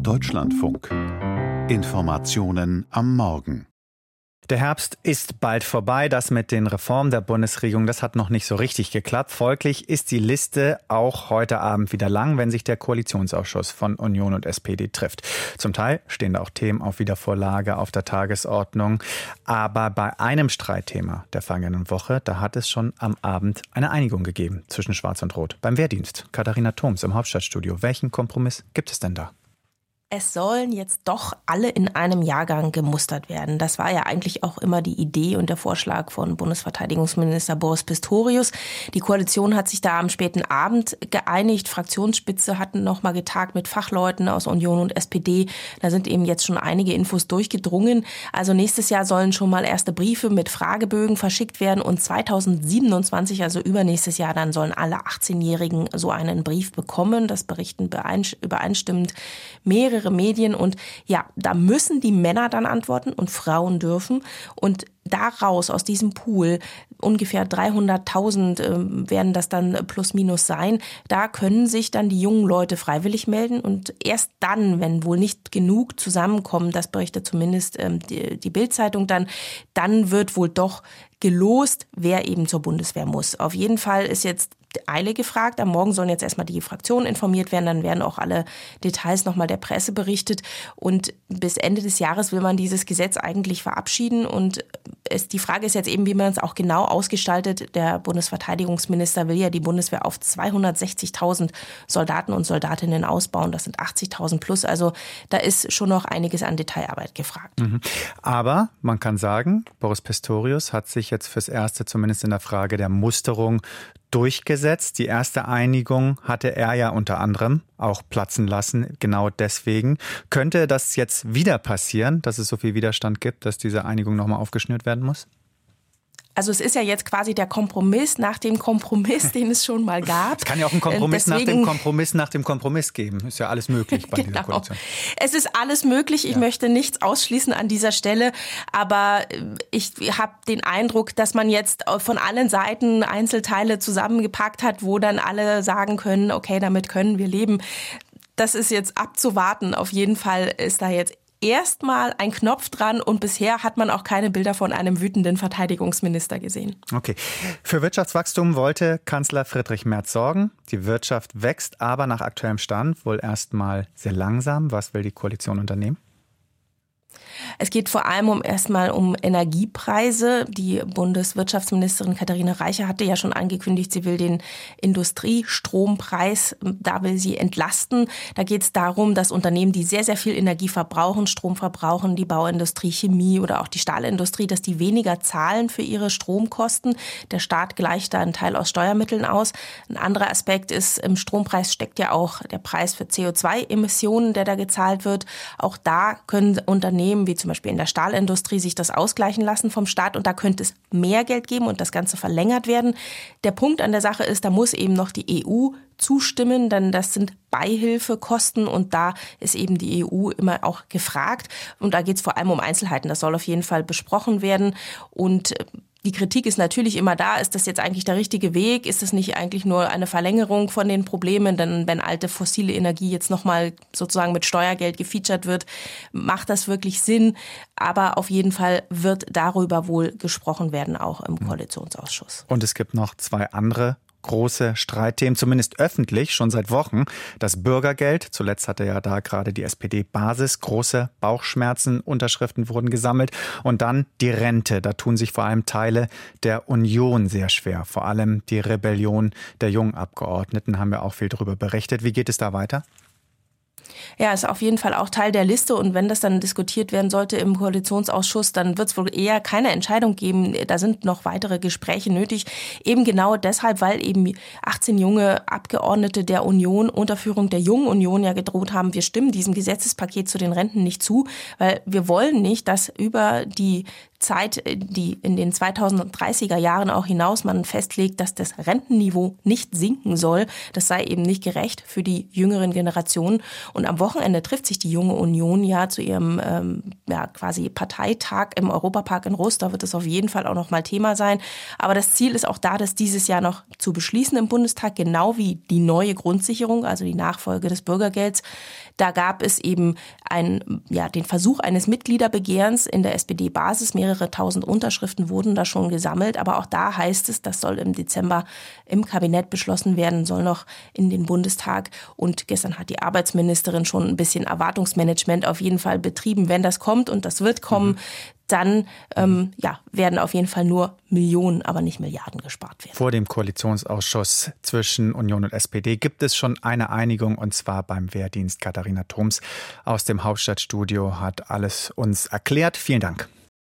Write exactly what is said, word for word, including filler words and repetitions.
Deutschlandfunk. Informationen am Morgen. Der Herbst ist bald vorbei. Das mit den Reformen der Bundesregierung, das hat noch nicht so richtig geklappt. Folglich ist die Liste auch heute Abend wieder lang, wenn sich der Koalitionsausschuss von Union und S P D trifft. Zum Teil stehen da auch Themen auf Wiedervorlage auf der Tagesordnung. Aber bei einem Streitthema der vergangenen Woche, da hat es schon am Abend eine Einigung gegeben zwischen Schwarz und Rot. Beim Wehrdienst. Katharina Thoms im Hauptstadtstudio. Welchen Kompromiss gibt es denn da? Es sollen jetzt doch alle in einem Jahrgang gemustert werden. Das war ja eigentlich auch immer die Idee und der Vorschlag von Bundesverteidigungsminister Boris Pistorius. Die Koalition hat sich da am späten Abend geeinigt. Fraktionsspitze hatten noch mal getagt mit Fachleuten aus Union und S P D. Da sind eben jetzt schon einige Infos durchgedrungen. Also nächstes Jahr sollen schon mal erste Briefe mit Fragebögen verschickt werden und zweitausendsiebenundzwanzig, also übernächstes Jahr, dann sollen alle achtzehnjährigen so einen Brief bekommen. Das berichten übereinstimmend mehrere Medien und ja, da müssen die Männer dann antworten und Frauen dürfen und daraus, aus diesem Pool, ungefähr dreihunderttausend äh, werden das dann plus minus sein, da können sich dann die jungen Leute freiwillig melden und erst dann, wenn wohl nicht genug zusammenkommen, das berichtet zumindest ähm, die, die Bild-Zeitung dann, dann wird wohl doch gelost, wer eben zur Bundeswehr muss. Auf jeden Fall ist jetzt Eile gefragt. Am Morgen sollen jetzt erstmal die Fraktionen informiert werden, dann werden auch alle Details nochmal der Presse berichtet und bis Ende des Jahres will man dieses Gesetz eigentlich verabschieden und es, die Frage ist jetzt eben, wie man es auch genau ausgestaltet. Der Bundesverteidigungsminister will ja die Bundeswehr auf zweihundertsechzigtausend Soldaten und Soldatinnen ausbauen, das sind achtzigtausend plus, also da ist schon noch einiges an Detailarbeit gefragt. Mhm. Aber man kann sagen, Boris Pistorius hat sich jetzt fürs Erste zumindest in der Frage der Musterung durchgesetzt. Die erste Einigung hatte er ja unter anderem auch platzen lassen. Genau deswegen. Könnte das jetzt wieder passieren, dass es so viel Widerstand gibt, dass diese Einigung nochmal aufgeschnürt werden muss? Also es ist ja jetzt quasi der Kompromiss nach dem Kompromiss, den es schon mal gab. Es kann ja auch einen Kompromiss Deswegen, nach dem Kompromiss nach dem Kompromiss geben. Ist ja alles möglich bei dieser genau. Koalition. Es ist alles möglich. Ich ja. möchte nichts ausschließen an dieser Stelle. Aber ich habe den Eindruck, dass man jetzt von allen Seiten Einzelteile zusammengepackt hat, wo dann alle sagen können, okay, damit können wir leben. Das ist jetzt abzuwarten. Auf jeden Fall ist da jetzt erstmal ein Knopf dran und bisher hat man auch keine Bilder von einem wütenden Verteidigungsminister gesehen. Okay. Für Wirtschaftswachstum wollte Kanzler Friedrich Merz sorgen. Die Wirtschaft wächst aber nach aktuellem Stand wohl erstmal sehr langsam. Was will die Koalition unternehmen? Es geht vor allem um erstmal um Energiepreise. Die Bundeswirtschaftsministerin Katharina Reiche hatte ja schon angekündigt, sie will den Industriestrompreis, da will sie entlasten. Da geht es darum, dass Unternehmen, die sehr, sehr viel Energie verbrauchen, Strom verbrauchen, die Bauindustrie, Chemie oder auch die Stahlindustrie, dass die weniger zahlen für ihre Stromkosten. Der Staat gleicht da einen Teil aus Steuermitteln aus. Ein anderer Aspekt ist, im Strompreis steckt ja auch der Preis für C O zwei Emissionen, der da gezahlt wird. Auch da können Unternehmen wie zum Beispiel in der Stahlindustrie sich das ausgleichen lassen vom Staat und da könnte es mehr Geld geben und das Ganze verlängert werden. Der Punkt an der Sache ist, da muss eben noch die E U zustimmen, denn das sind Beihilfekosten und da ist eben die E U immer auch gefragt und da geht es vor allem um Einzelheiten. Das soll auf jeden Fall besprochen werden und die Kritik ist natürlich immer da, ist das jetzt eigentlich der richtige Weg? Ist das nicht eigentlich nur eine Verlängerung von den Problemen? Denn wenn alte fossile Energie jetzt nochmal sozusagen mit Steuergeld gefeatured wird, macht das wirklich Sinn? Aber auf jeden Fall wird darüber wohl gesprochen werden, auch im Koalitionsausschuss. Und es gibt noch zwei andere große Streitthemen, zumindest öffentlich, schon seit Wochen. Das Bürgergeld, zuletzt hatte ja da gerade die S P D-Basis große Bauchschmerzen, Unterschriften wurden gesammelt. Und dann die Rente, da tun sich vor allem Teile der Union sehr schwer. Vor allem die Rebellion der jungen Abgeordneten, haben wir auch viel darüber berichtet. Wie geht es da weiter? Ja, ist auf jeden Fall auch Teil der Liste und wenn das dann diskutiert werden sollte im Koalitionsausschuss, dann wird es wohl eher keine Entscheidung geben. Da sind noch weitere Gespräche nötig. Eben genau deshalb, weil eben achtzehn junge Abgeordnete der Union unter Führung der Jungen Union ja gedroht haben, wir stimmen diesem Gesetzespaket zu den Renten nicht zu, weil wir wollen nicht, dass über die Zeit, die in den zweitausenddreißiger Jahren auch hinaus man festlegt, dass das Rentenniveau nicht sinken soll. Das sei eben nicht gerecht für die jüngeren Generationen. Und am Wochenende trifft sich die Junge Union ja zu ihrem ähm, ja, quasi Parteitag im Europapark in Rust. Da wird es auf jeden Fall auch noch mal Thema sein. Aber das Ziel ist auch da, das dieses Jahr noch zu beschließen im Bundestag, genau wie die neue Grundsicherung, also die Nachfolge des Bürgergelds. Da gab es eben ein, ja, den Versuch eines Mitgliederbegehrens in der S P D-Basis. Mehrere tausend Unterschriften wurden da schon gesammelt. Aber auch da heißt es, das soll im Dezember im Kabinett beschlossen werden, soll noch in den Bundestag. Und gestern hat die Arbeitsministerin schon ein bisschen Erwartungsmanagement auf jeden Fall betrieben. Wenn das kommt, und das wird kommen, mhm. dann ähm, ja, werden auf jeden Fall nur Millionen, aber nicht Milliarden gespart werden. Vor dem Koalitionsausschuss zwischen Union und S P D gibt es schon eine Einigung, und zwar beim Wehrdienst. Katharina Thoms aus dem Hauptstadtstudio hat alles uns erklärt. Vielen Dank.